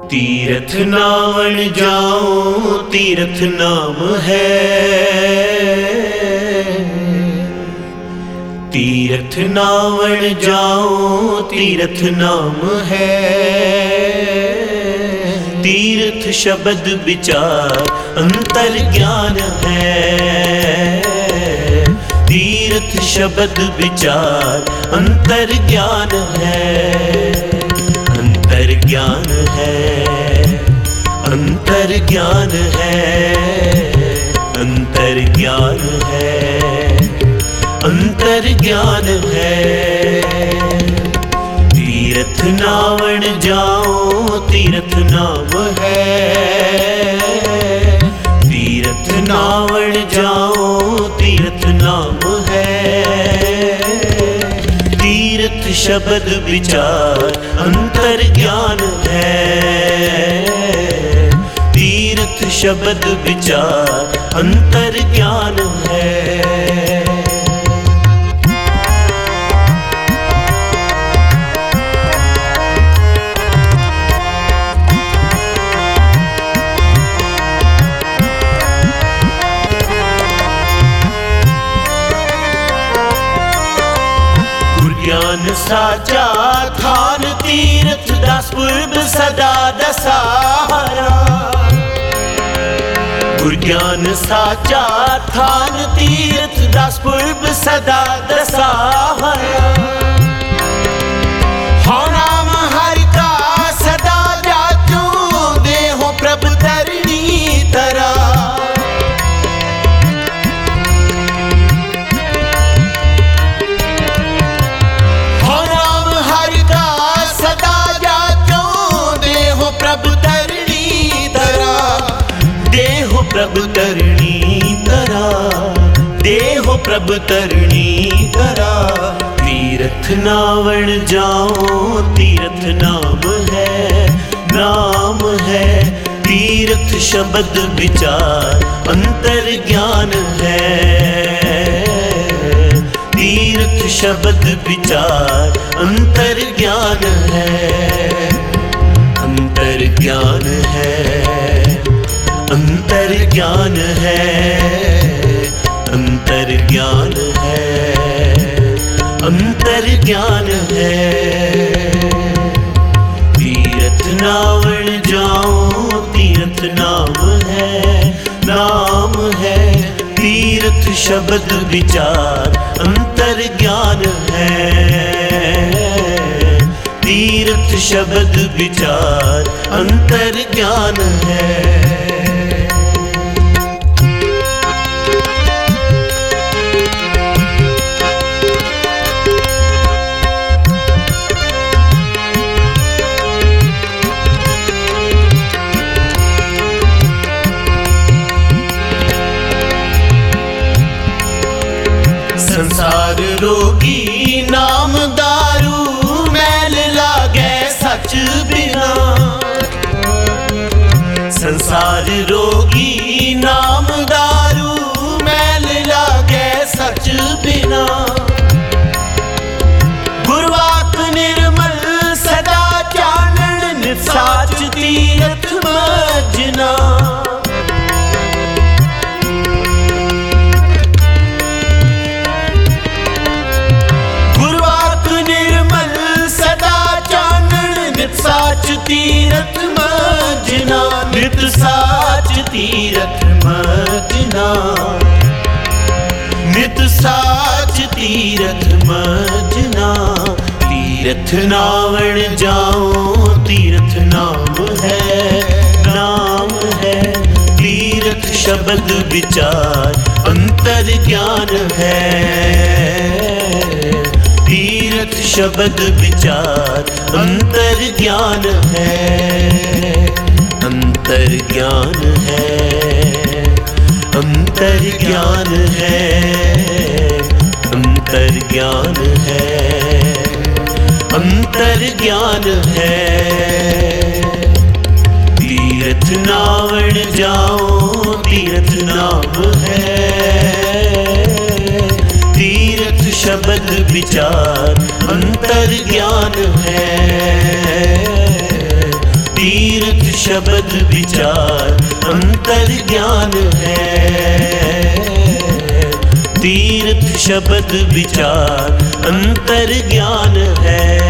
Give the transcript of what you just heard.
तीरथ नावण जाओ तीरथ नाम है, तीरथ नावण जाओ तीरथ नाम है। तीर्थ शब्द विचार अंतर ज्ञान है, तीर्थ शब्द विचार अंतर ज्ञान है, अंतर ज्ञान है, अंतर ज्ञान है, अंतर ज्ञान है, अंतर ज्ञान है। तीरथ नावण जाओ तीरथ नाम है, तीरथ नावण जाओ तीरथ नाम है। तीर्थ शब्द विचार अंतर ज्ञान है, तीर्थ शब्द विचार अंतर ज्ञान है। ज्ञान साचा थान तीर्थ दस पूर्व सदा दसाहरा, गुरज्ञान साचा थान तीर्थ दस पूर्व सदा दसाहरा। हो नाम हरि का सदा जाचो देहो प्रभु तरणी तरा, प्रभु तरणी तरा, देहो प्रभु तरणी तरा। तीरथ नावण जाओ तीरथ नाम है, नाम है। तीर्थ शब्द विचार अंतर ज्ञान है, तीर्थ शब्द विचार अंतर ज्ञान है, अंतर ज्ञान है, अंतर ज्ञान है, अंतर ज्ञान है, अंतर ज्ञान है। तीरथ नावण जाओ तीरथ नाम है, नाम है। तीर्थ शब्द विचार अंतर ज्ञान है, तीर्थ शब्द विचार अंतर ज्ञान है। संसार रोगी नाम दारू मैल लागे सच बिना, संसार रोगी नाम दारू मैल लागे सच बिना। गुरवाक निर्मल सदा चानन निसाच तीरथ मजना, साच तीरथ मजना, नित साच तीरथ मजना, नित साच तीरथ मजना। तीरथ नावण जाओ तीरथ नाम है, नाम है। तीर्थ शब्द विचार अंतर ज्ञान है, तीर्थ शब्द विचार अंतर ज्ञान है, अंतर ज्ञान है, अंतर ज्ञान है, अंतर ज्ञान है, अंतर ज्ञान है। तीरथ नावण जाओ तीरथ नाम है, तीर्थ शब्द विचार अंतर ज्ञान है, तीर्थ शब्द विचार अंतर ज्ञान है। तीर्थ शब्द विचार अंतर ज्ञान है।